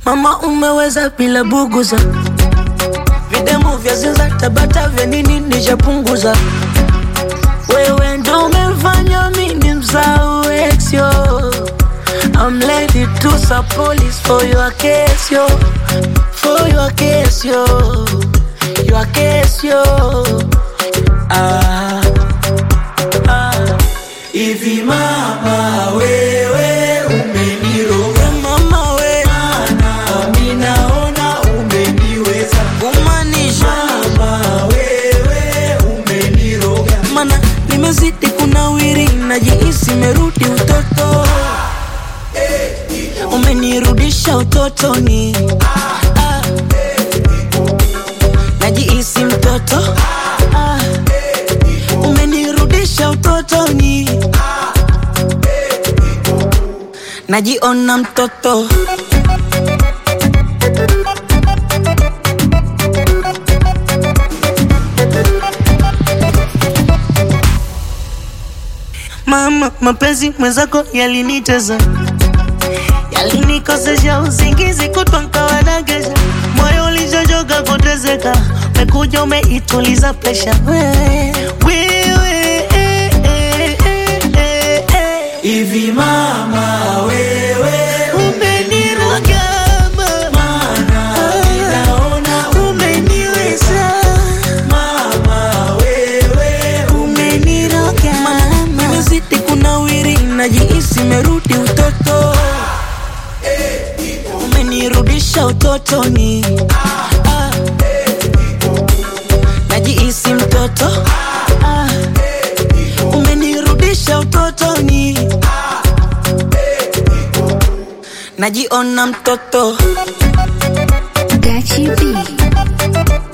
Mama umeweza bila buguza, videmu vya zinza tabata vya nini nishapunguza. Wewe ndo umefanya mimi msahau ex yo. I'm ready to sub police for your case yo. For your case yo. Your case yo. Hivi mama wewe umeniroga mama we, mana mimi naona umeniweza kumanisha. Mama wewe umeniroga, mana nimezidi kunawiri, najihisi merudi utoto. Umenirudisha utotoni, najihisi mtoto. Umenirudisha utotoni, najiona mtoto. Mama, mapenzi mwenzako yaliniteza, yalinikosesha usingizi kutwa nkawanakesha. Moyo ulijojoka kutezeka, umekuja umeituliza presha. Hivi mama wewe umeniroga, mana ninaona umeniweza. Mama wewe umeniroga, nimezidi kunawiri, najihisi merudi utoto. Umenirudisha utotoni, najihisi mtoto. Umenirudisha utotoni, najiona mtoto. Gachi B.